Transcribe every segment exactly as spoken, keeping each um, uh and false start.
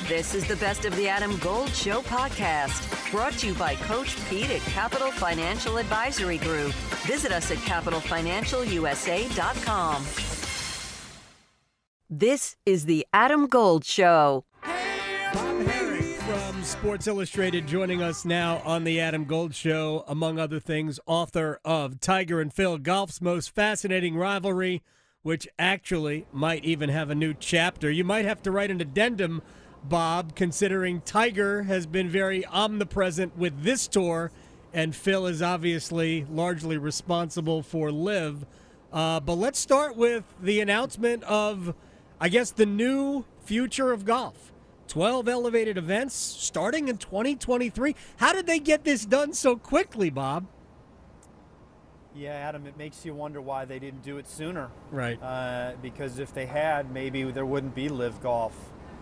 This is the Best of the Adam Gold Show podcast, brought to you by Coach Pete at Capital Financial Advisory Group. Visit us at capital financial u s a dot com. This is the Adam Gold Show. Bob Herrick from Sports Illustrated joining us now on the Adam Gold Show, among other things, author of Tiger and Phil, Golf's Most Fascinating Rivalry, which actually might even have a new chapter. You might have to write an addendum, Bob, considering Tiger has been very omnipresent with this tour, and Phil is obviously largely responsible for LIV. Uh, but let's start with the announcement of, I guess, the new future of golf. twelve elevated events starting in twenty twenty-three. How did they get this done so quickly, Bob? Yeah, Adam, it makes you wonder why they didn't do it sooner. Right. Uh, because if they had, maybe there wouldn't be LIV Golf.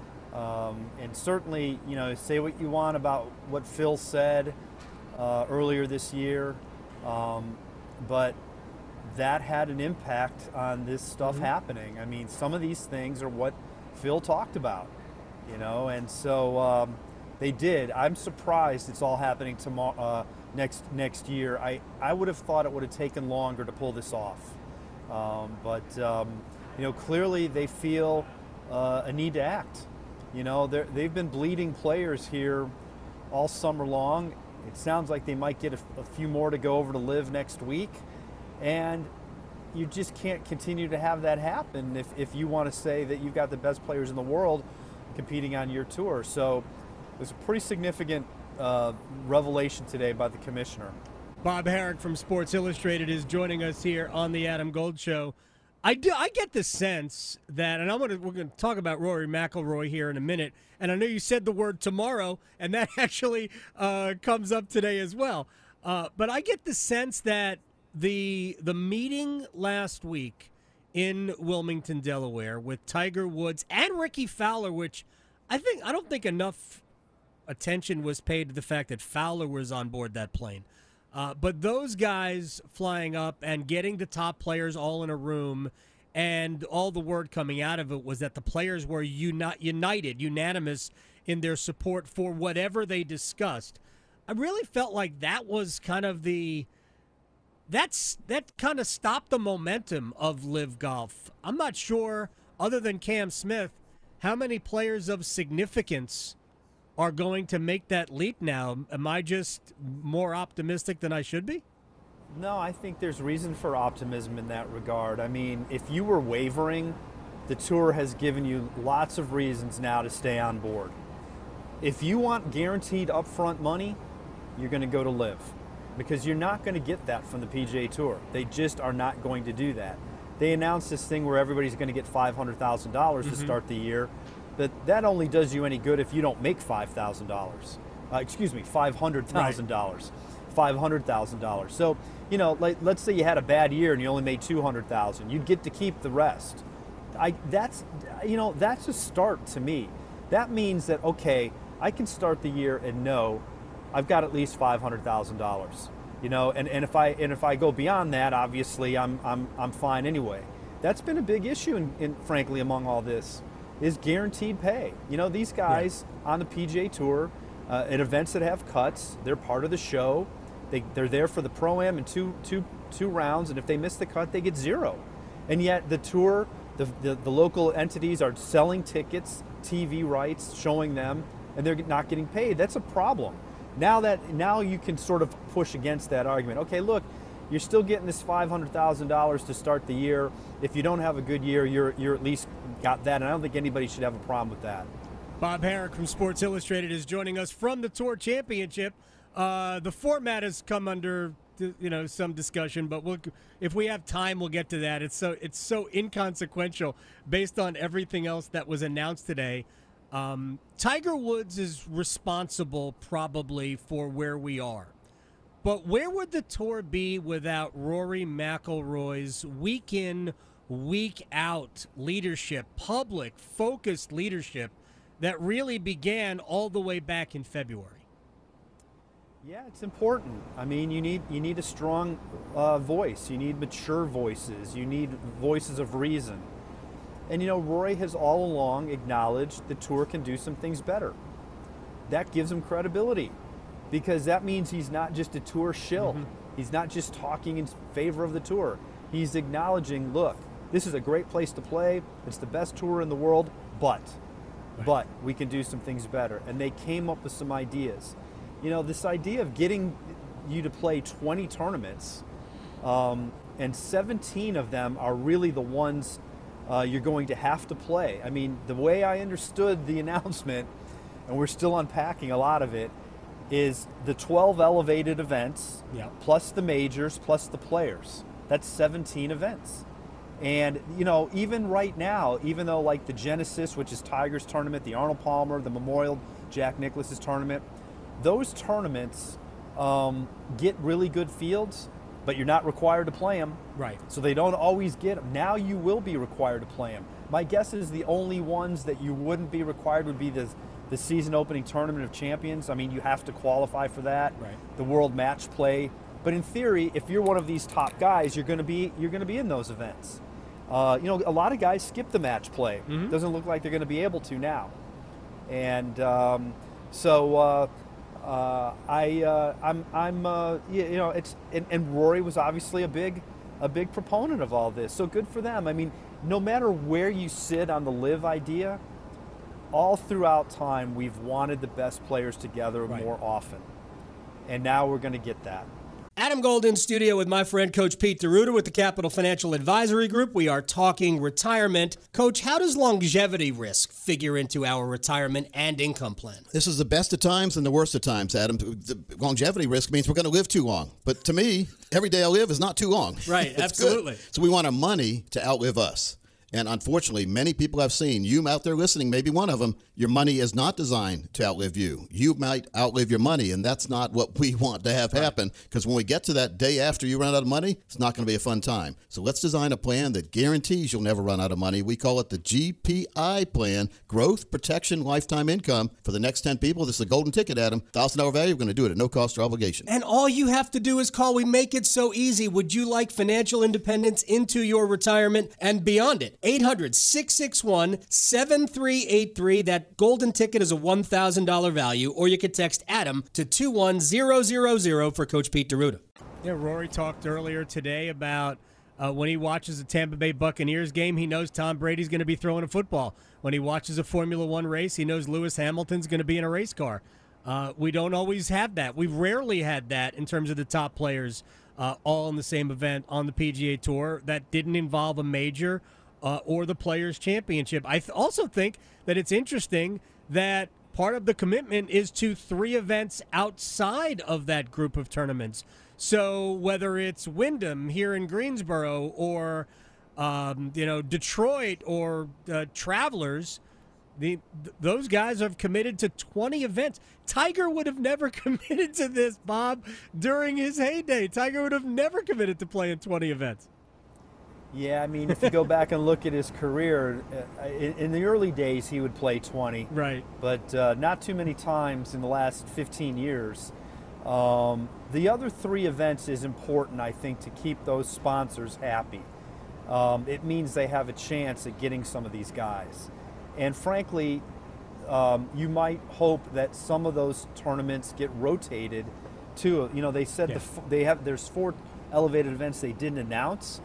Um, and certainly, you know, say what you want about what Phil said uh, earlier this year, um, but that had an impact on this stuff mm-hmm. happening. I mean, some of these things are what Phil talked about, you know, and so um, they did. I'm surprised it's all happening tomorrow. Uh, next next year. I, I would have thought it would have taken longer to pull this off. Um, but, um, you know, clearly they feel uh, a need to act. You know, they've been bleeding players here all summer long. It sounds like they might get a, a few more to go over to LIV next week. And you just can't continue to have that happen if, if you want to say that you've got the best players in the world competing on your tour. So it was a pretty significant Uh, revelation today by the commissioner. Bob Herrick from Sports Illustrated is joining us here on the Adam Gold Show. I do. I get the sense that, and I'm gonna we're going to talk about Rory McIlroy here in a minute. And I know you said the word tomorrow, and that actually uh, comes up today as well. Uh, but I get the sense that the the meeting last week in Wilmington, Delaware, with Tiger Woods and Ricky Fowler, which I think I don't think enough attention was paid to the fact that Fowler was on board that plane. Uh, but those guys flying up and getting the top players all in a room, and all the word coming out of it was that the players were uni- united, unanimous in their support for whatever they discussed. I really felt like that was kind of the that's that kind of stopped the momentum of LIV Golf. I'm not sure, other than Cam Smith, how many players of significance are going to make that leap now. Am I just more optimistic than I should be? No, I think there's reason for optimism in that regard. I mean, if you were wavering, the tour has given you lots of reasons now to stay on board. If you want guaranteed upfront money, you're going to go to LIV, because you're not going to get that from the P G A Tour. They just are not going to do that. They announced this thing where everybody's going to get five hundred thousand dollars mm-hmm. to start the year. But that only does you any good if you don't make five thousand dollars. Uh, excuse me, five hundred thousand dollars. Right. five hundred thousand dollars. So, you know, like, let's say you had a bad year and you only made two hundred thousand dollars. You'd get to keep the rest. I, that's, you know, that's a start to me. That means that, okay, I can start the year and know I've got at least five hundred thousand dollars. You know, and, and if I and if I go beyond that, obviously I'm I'm I'm fine anyway. That's been a big issue, in, in frankly, among all this, is guaranteed pay. You know, these guys yeah. on the P G A Tour, uh, at events that have cuts, they're part of the show. They, they're there for the Pro-Am in two, two, two rounds, and if they miss the cut, they get zero. And yet the tour, the, the, the local entities are selling tickets, T V rights, showing them, and they're not getting paid. That's a problem. Now that now you can sort of push against that argument. Okay, look, you're still getting this five hundred thousand dollars to start the year. If you don't have a good year, you're you're at least got that, and I don't think anybody should have a problem with that. Bob Herrick from Sports Illustrated is joining us from the Tour Championship. Uh, the format has come under you know some discussion, but we'll, if we have time, we'll get to that. It's so it's so inconsequential based on everything else that was announced today. Um, Tiger Woods is responsible probably for where we are. But where would the tour be without Rory McIlroy's week in, week out leadership, public, focused leadership that really began all the way back in February? Yeah, it's important. I mean, you need you need a strong uh, voice. You need mature voices. You need voices of reason. And, you know, Rory has all along acknowledged the tour can do some things better. That gives him credibility because that means he's not just a tour shill. Mm-hmm. He's not just talking in favor of the tour. He's acknowledging, look, this is a great place to play. It's the best tour in the world, but, right. but we can do some things better. And they came up with some ideas. You know, this idea of getting you to play twenty tournaments, um, and seventeen of them are really the ones uh, you're going to have to play. I mean, the way I understood the announcement, and we're still unpacking a lot of it, is the twelve elevated events, yeah. plus the majors, plus the players. That's seventeen events. And, you know, even right now, even though like the Genesis, which is Tiger's tournament, the Arnold Palmer, the Memorial, Jack Nicklaus's tournament, those tournaments um, get really good fields, but you're not required to play them. Right. So they don't always get them. Now you will be required to play them. My guess is the only ones that you wouldn't be required would be the the season opening Tournament of Champions. I mean, you have to qualify for that. Right. The World Match Play. But in theory, if you're one of these top guys, you're going to be you're going to be in those events. Uh, you know, a lot of guys skip the match play. Mm-hmm. Doesn't look like they're going to be able to now. And um, so uh, uh, I uh, I'm I'm uh, you know it's and, and Rory was obviously a big a big proponent of all this. So good for them. I mean, no matter where you sit on the live idea, all throughout time we've wanted the best players together right. more often, and now we're going to get that. Adam Gold in studio with my friend Coach Pete D'Arruda with the Capital Financial Advisory Group. We are talking retirement. Coach, how does longevity risk figure into our retirement and income plan? This is the best of times and the worst of times, Adam. The longevity risk means we're going to live too long. But to me, every day I live is not too long. Right, absolutely. Good. So we want our money to outlive us. And unfortunately, many people I've seen, you out there listening, maybe one of them, your money is not designed to outlive you. You might outlive your money, and that's not what we want to have happen, because when we get to that day after you run out of money, it's not going to be a fun time. So let's design a plan that guarantees you'll never run out of money. We call it the G P I plan, Growth Protection Lifetime Income. For the next ten people, this is a golden ticket, Adam. one thousand dollars value, we're going to do it at no cost or obligation. And all you have to do is call. We make it so easy. Would you like financial independence into your retirement and beyond it? eight hundred, six six one, seven three eight three. That golden ticket is a one thousand dollars value, or you could text Adam to two one zero zero zero for Coach Pete D'Arruda. Yeah, Rory talked earlier today about uh, when he watches a Tampa Bay Buccaneers game, he knows Tom Brady's going to be throwing a football. When he watches a Formula One race, he knows Lewis Hamilton's going to be in a race car. Uh, we don't always have that. We've rarely had that in terms of the top players uh, all in the same event on the P G A Tour that didn't involve a major Uh, or the Players' Championship. I th- also think that it's interesting that part of the commitment is to three events outside of that group of tournaments. So whether it's Wyndham here in Greensboro or, um, you know, Detroit or uh, Travelers, the th- those guys have committed to twenty events. Tiger would have never committed to this, Bob, during his heyday. Tiger would have never committed to playing twenty events. Yeah, I mean, if you go back and look at his career, uh, in, in the early days he would play twenty. Right. But uh, not too many times in the last fifteen years. Um, the other three events is important, I think, to keep those sponsors happy. Um, it means they have a chance at getting some of these guys. And frankly, um, you might hope that some of those tournaments get rotated too. You know, they said yeah. the, they have there's four elevated events they didn't announce.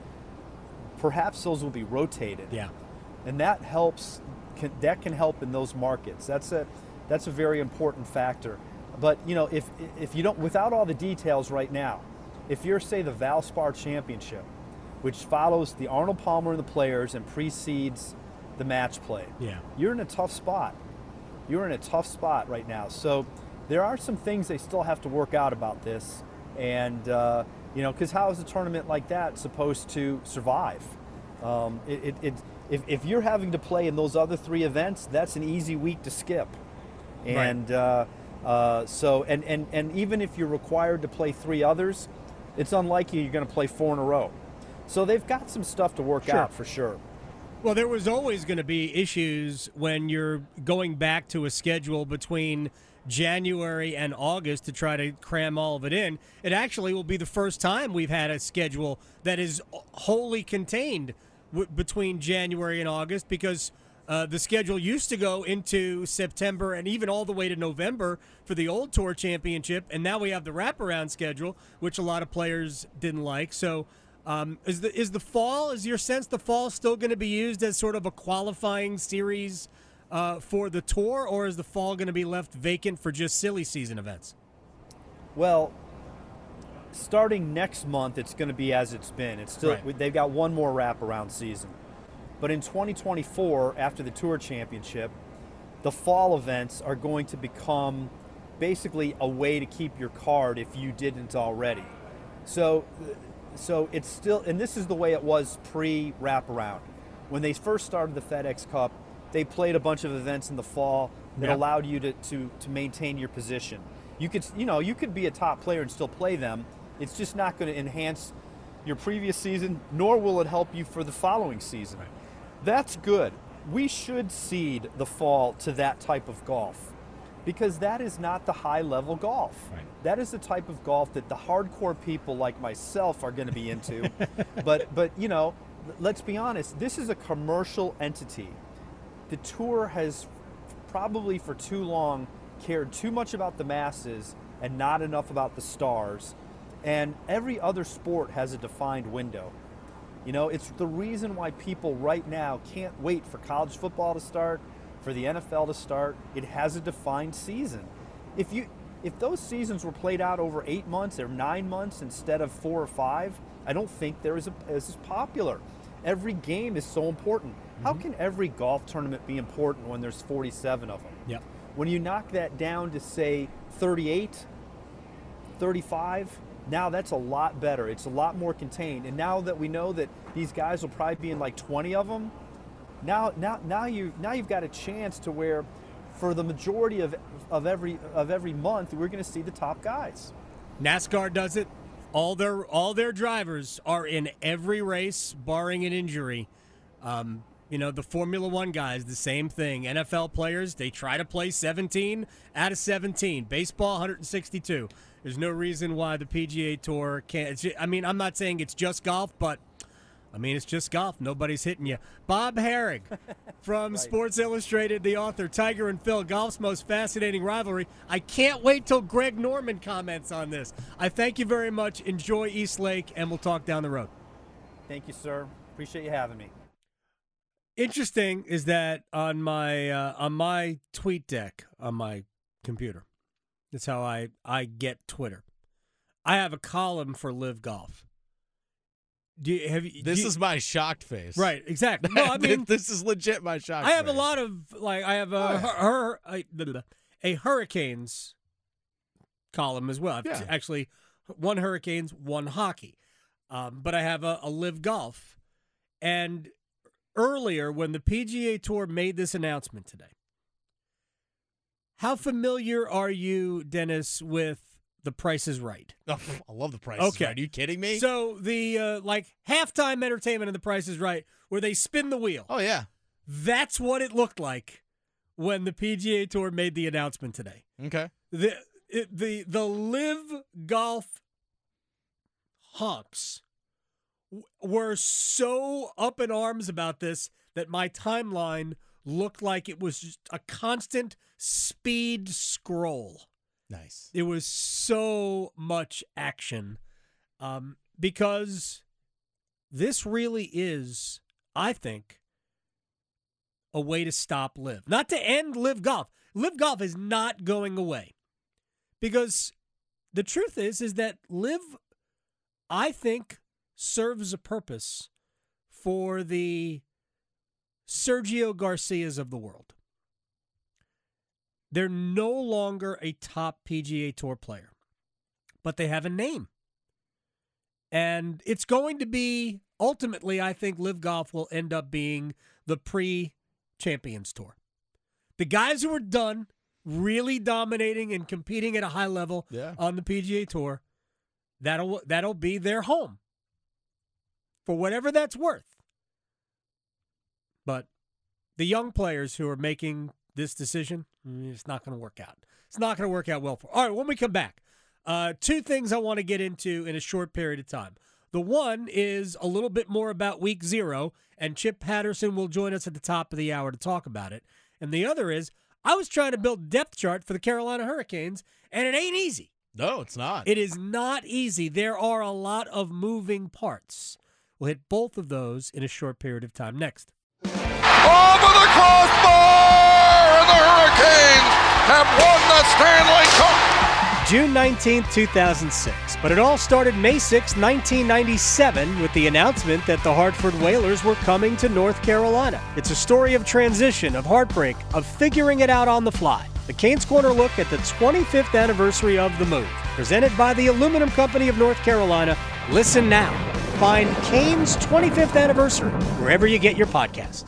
Perhaps those will be rotated. Yeah. And that helps, can, that can help in those markets. That's a that's a very important factor. But, you know, if if you don't, without all the details right now, if you're, say, the Valspar Championship, which follows the Arnold Palmer and the Players and precedes the match play, yeah. you're in a tough spot. You're in a tough spot right now. So there are some things they still have to work out about this. And, uh, you know, because how is a tournament like that supposed to survive? Um, it, it, it, if, if you're having to play in those other three events, that's an easy week to skip. And right. uh, uh, so, and, and, and even if you're required to play three others, it's unlikely you're going to play four in a row. So they've got some stuff to work sure. out for sure. Well, there was always going to be issues when you're going back to a schedule between January and August to try to cram all of it in. It actually will be the first time we've had a schedule that is wholly contained w- between January and August because uh, the schedule used to go into September and even all the way to November for the old Tour Championship, and now we have the wraparound schedule, which a lot of players didn't like. So um, is the is the fall, is your sense the fall still going to be used as sort of a qualifying series uh, for the Tour, or is the fall going to be left vacant for just silly season events? Well, starting next month, it's going to be as it's been. It's still Right. They've got one more wraparound season. But in twenty twenty-four, after the Tour Championship, the fall events are going to become basically a way to keep your card if you didn't already. So, so it's still, and this is the way it was pre-wraparound. When they first started the FedEx Cup, they played a bunch of events in the fall that Yeah. allowed you to, to, to maintain your position. You could, you know, you could be a top player and still play them. It's just not going to enhance your previous season, nor will it help you for the following season. Right. That's good. We should cede the fall to that type of golf because that is not the high-level golf. Right. That is the type of golf that the hardcore people like myself are going to be into. but, but you know, let's be honest, this is a commercial entity. The Tour has probably for too long cared too much about the masses and not enough about the stars. And every other sport has a defined window. You know, it's the reason why people right now can't wait for college football to start, for the N F L to start. It has a defined season. If you if those seasons were played out over eight months or nine months instead of four or five, I don't think they're as, as popular. Every game is so important. Mm-hmm. How can every golf tournament be important when there's forty-seven of them? Yep. When you knock that down to, say, thirty-eight, thirty-five, now that's a lot better. It's a lot more contained. And now that we know that these guys will probably be in like twenty of them, now now now you now you've got a chance to where for the majority of of every of every month we're going to see the top guys. NASCAR does it. All their all their drivers are in every race, barring an injury. Um, you know, the Formula One guys, the same thing. N F L players, they try to play seventeen out of seventeen. Baseball, one hundred sixty-two. There's no reason why the P G A Tour can't. It's just, I mean, I'm not saying it's just golf, but I mean, it's just golf. Nobody's hitting you. Bob Harig from Right. Sports Illustrated, the author, Tiger and Phil, golf's most fascinating rivalry. I can't wait till Greg Norman comments on this. I thank you very much. Enjoy East Lake, and we'll talk down the road. Thank you, sir. Appreciate you having me. Interesting is that on my uh, on my tweet deck on my computer, that's how I, I get Twitter. I have a column for Live Golf. Do you, have you, This do you- is my shocked face. right, exactly. No, I mean, this is legit my shocked I have face. a lot of like I have a Oh, yeah. her, a, blah, blah, blah, a Hurricanes column as well. I've Yeah. actually one Hurricanes, one hockey, um, but I have a, a Live Golf. And earlier, when the P G A Tour made this announcement today, how familiar are you, Dennis, with The Price is Right? Oh, I love the price. Okay. Are you kidding me? So the uh, like halftime entertainment in The Price is Right, where they spin the wheel. oh yeah. That's what it looked like when the P G A Tour made the announcement today. Okay. The it, the the Live Golf honks w- were so up in arms about this that my timeline looked like it was just a constant speed scroll. Nice. It was so much action um, because this really is, I think, a way to stop Live. Not to end Live Golf. Live Golf is not going away because the truth is, is that Live, I think, serves a purpose for the Sergio Garcias of the world. They're no longer a top P G A Tour player, but they have a name. And it's going to be, ultimately, I think Live Golf will end up being the pre-Champions Tour. The guys who are done really dominating and competing at a high level Yeah. on the P G A Tour, that'll that'll be their home for whatever that's worth. But the young players who are making this decision, it's not going to work out. It's not going to work out well for. All right, when we come back, uh, two things I want to get into in a short period of time. The one is a little bit more about week zero, and Chip Patterson will join us at the top of the hour to talk about it. And the other is, I was trying to build a depth chart for the Carolina Hurricanes, and it ain't easy. No, it's not. It is not easy. There are a lot of moving parts. We'll hit both of those in a short period of time next. Over the crossbar, and the Hurricanes have won the Stanley Cup. June nineteenth, two thousand six. But it all started May sixth, nineteen ninety-seven, with the announcement that the Hartford Whalers were coming to North Carolina. It's a story of transition, of heartbreak, of figuring it out on the fly. The Canes Corner look at the twenty-fifth anniversary of the move. Presented by the Aluminum Company of North Carolina. Listen now. Find Canes twenty-fifth anniversary wherever you get your podcast.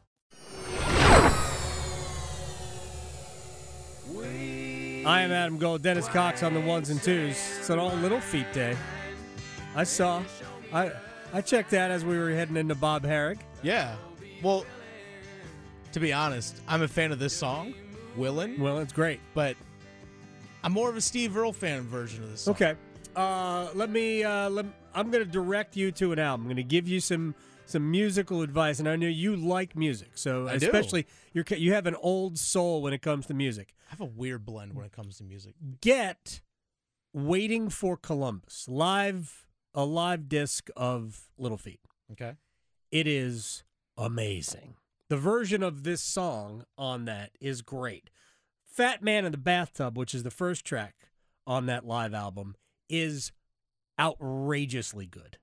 I am Adam Gold, Dennis Cox on the ones and twos. It's an all Little Feet day. I saw. I I checked that as we were heading into Bob Herrick. Yeah. Well, to be honest, I'm a fan of this song, Willin'. Well, it's great. But I'm more of a Steve Earle fan version of this song. Okay. Uh, let me. Uh, let. I'm going to direct you to an album. I'm going to give you some some musical advice, and I know you like music, so I do. especially you're you have an old soul when it comes to music. I have a weird blend when it comes to music. Get "Waiting for Columbus" live, a live disc of Little Feat. Okay. It is amazing. The version of this song on that is great. "Fat Man in the Bathtub," which is the first track on that live album, is outrageously good.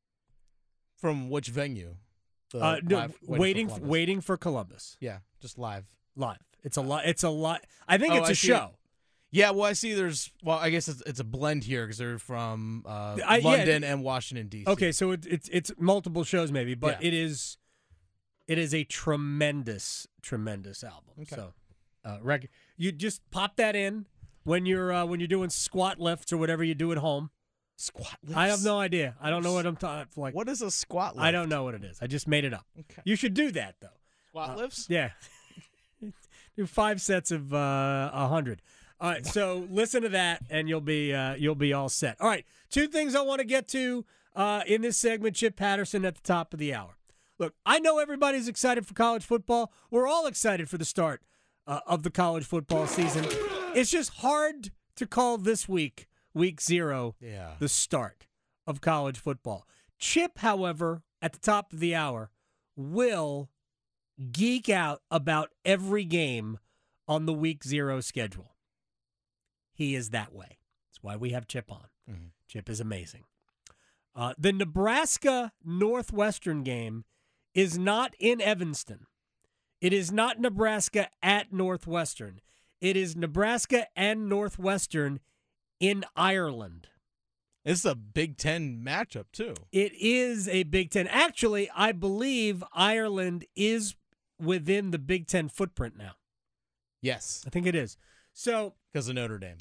From which venue? The Uh, no, live- waiting, for for Columbus? waiting for Columbus Yeah, just live. live. It's a lot. It's a lot. I think Oh, it's a I see. show. Yeah, well, I see there's, well, I guess it's, it's a blend here because they're from uh, I- yeah, London and Washington, D C Okay, so it, it's it's multiple shows maybe, but Yeah. it is it is a tremendous, tremendous album. Okay. So, uh, rec- you just pop that in when you're uh, when you're doing squat lifts or whatever you do at home. Squat lifts? I have no idea. I don't know what I'm talking like. What is a squat lift? I don't know what it is. I just made it up. Okay. You should do that though. Squat Uh, lifts? Yeah. Do five sets of uh, a hundred. All right, so listen to that, and you'll be uh, you'll be all set. All right, two things I want to get to uh, in this segment. Chip Patterson at the top of the hour. Look, I know everybody's excited for college football. We're all excited for the start uh, of the college football season. It's just hard to call this week, week zero, Yeah. the start of college football. Chip, however, at the top of the hour, will geek out about every game on the week zero schedule. He is that way. That's why we have Chip on. Mm-hmm. Chip is amazing. Uh, the Nebraska Northwestern game is not in Evanston. It is not Nebraska at Northwestern. It is Nebraska and Northwestern in Ireland. It's a Big Ten matchup, too. It is a Big Ten. Actually, I believe Ireland is within the Big Ten footprint now. Yes, I think it is. So because of Notre Dame.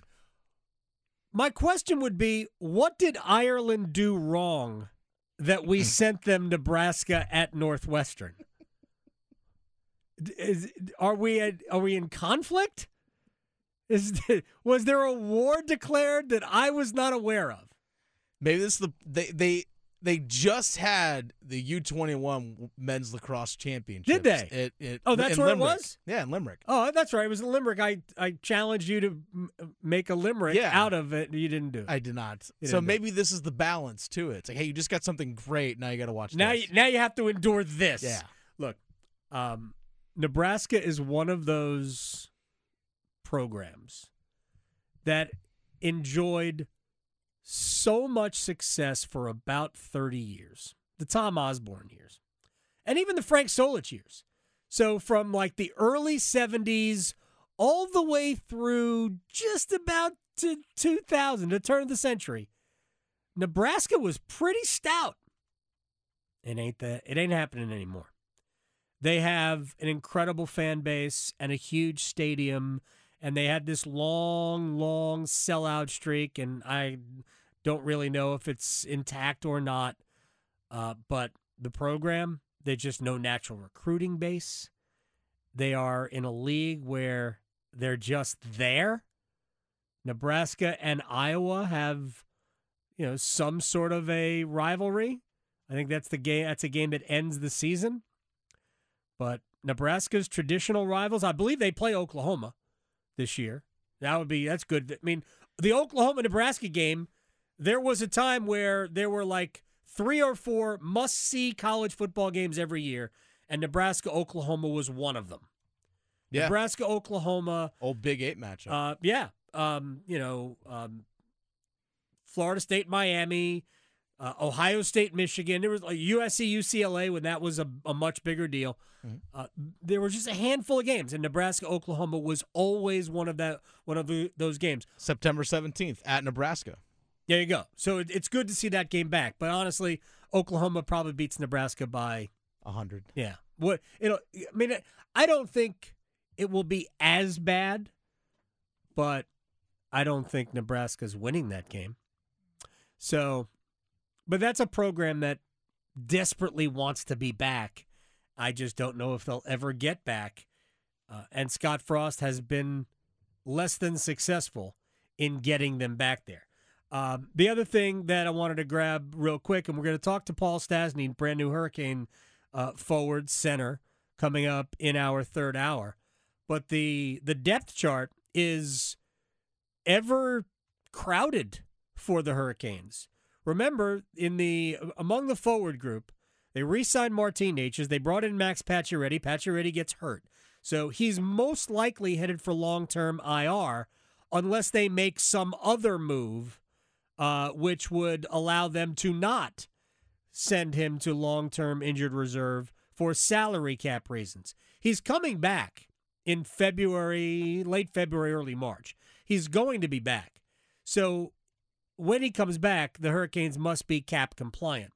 my question would be, what did Ireland do wrong that we sent them Nebraska at Northwestern? Is, are we at, are we in conflict? Is was there a war declared that I was not aware of? Maybe this is the they they they just had the U twenty-one men's lacrosse championship. Did they? It, it, Oh, that's in where it Limerick. was? Yeah, in Limerick. Oh, that's right. It was a limerick. I, I challenged you to m- make a limerick Yeah. out of it. You didn't do it. I did not. You So didn't do maybe this is the balance to it. It's like, hey, you just got something great. Now you got to watch now, this. you, now you have to endure this. Yeah. Look, um, Nebraska is one of those programs that enjoyed so much success for about thirty years. The Tom Osborne years. And even the Frank Solich years. So from like the early seventies all the way through just about to two thousand, the turn of the century, Nebraska was pretty stout. It ain't that. It ain't happening anymore. They have an incredible fan base and a huge stadium, and they had this long, long sellout streak, and I don't really know if it's intact or not. Uh, but the program, there's just no natural recruiting base. They are in a league where they're just there. Nebraska and Iowa have you know, some sort of a rivalry. I think that's the game. That's a game that ends the season. But Nebraska's traditional rivals, I believe they play Oklahoma this year. That would be, that's good. I mean, the Oklahoma-Nebraska game, there was a time where there were like three or four must-see college football games every year, and Nebraska-Oklahoma was one of them. Yeah. Nebraska-Oklahoma. Old Big Eight matchup. Uh, yeah. Um, you know, um, Florida State-Miami, uh, Ohio State-Michigan. There was like U S C U C L A when that was a, a much bigger deal. Mm-hmm. Uh, there were just a handful of games, and Nebraska-Oklahoma was always one of that one of the, those games. September seventeenth at Nebraska. There you go. So it, it's good to see that game back. But honestly, Oklahoma probably beats Nebraska by a hundred. Yeah. What you know? I mean, I don't think it will be as bad, but I don't think Nebraska's winning that game. So, but that's a program that desperately wants to be back. I just don't know if they'll ever get back. Uh, and Scott Frost has been less than successful in getting them back there. Um, the other thing that I wanted to grab real quick, and we're going to talk to Paul Stastny, brand new Hurricane uh, forward center, coming up in our third hour. But the the depth chart is ever crowded for the Hurricanes. Remember, in the among the forward group, they re-signed Martin Necas. They brought in Max Pacioretty. Pacioretty gets hurt. So he's most likely headed for long-term I R unless they make some other move uh, which would allow them to not send him to long-term injured reserve for salary cap reasons. He's coming back in February, late February, early March. He's going to be back. So when he comes back, the Hurricanes must be cap compliant.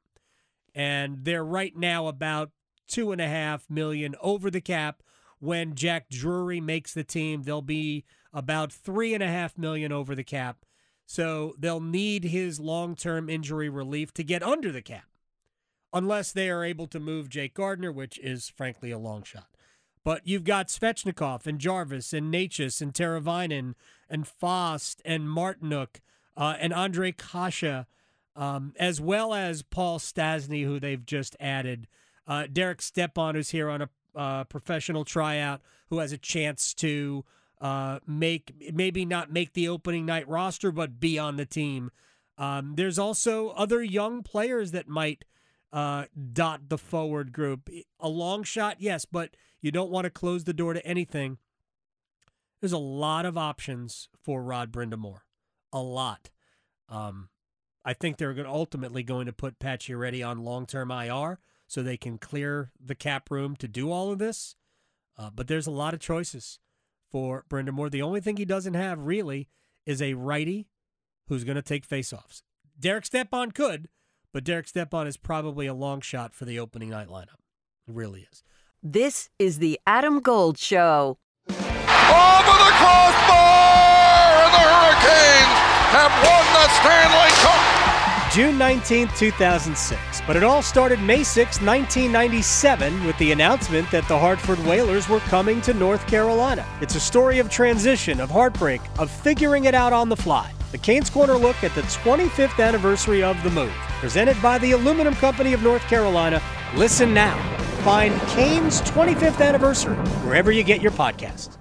And they're right now about two and a half million over the cap. When Jack Drury makes the team, they'll be about three and a half million over the cap. So they'll need his long-term injury relief to get under the cap, unless they are able to move Jake Gardner, which is frankly a long shot. But you've got Svechnikov and Jarvis and Necas and Teravainen and Fost and Martinuk uh, and Andre Kasha, um, as well as Paul Stastny, who they've just added. Uh, Derek Stepan, who's here on a uh, professional tryout, who has a chance to uh, make maybe not make the opening night roster, but be on the team. Um, there's also other young players that might uh, dot the forward group. A long shot, yes, but you don't want to close the door to anything. There's a lot of options for Rod Brind'Amour. A lot. Um, I think they're going ultimately going to put Pacioretty on long-term I R so they can clear the cap room to do all of this. Uh, but there's a lot of choices for Brind'Amour. The only thing he doesn't have, really, is a righty who's going to take faceoffs. Derek Stepan could, but Derek Stepan is probably a long shot for the opening night lineup. It really is. This is the Adam Gold Show. Over the crossbar, and the Hurricanes have won the Stanley Cup. June nineteenth, two thousand six. But it all started May sixth, nineteen ninety-seven, with the announcement that the Hartford Whalers were coming to North Carolina. It's a story of transition, of heartbreak, of figuring it out on the fly. The Canes Corner look at the twenty-fifth anniversary of the move. Presented by the Aluminum Company of North Carolina. Listen now. Find Canes' twenty-fifth anniversary wherever you get your podcasts.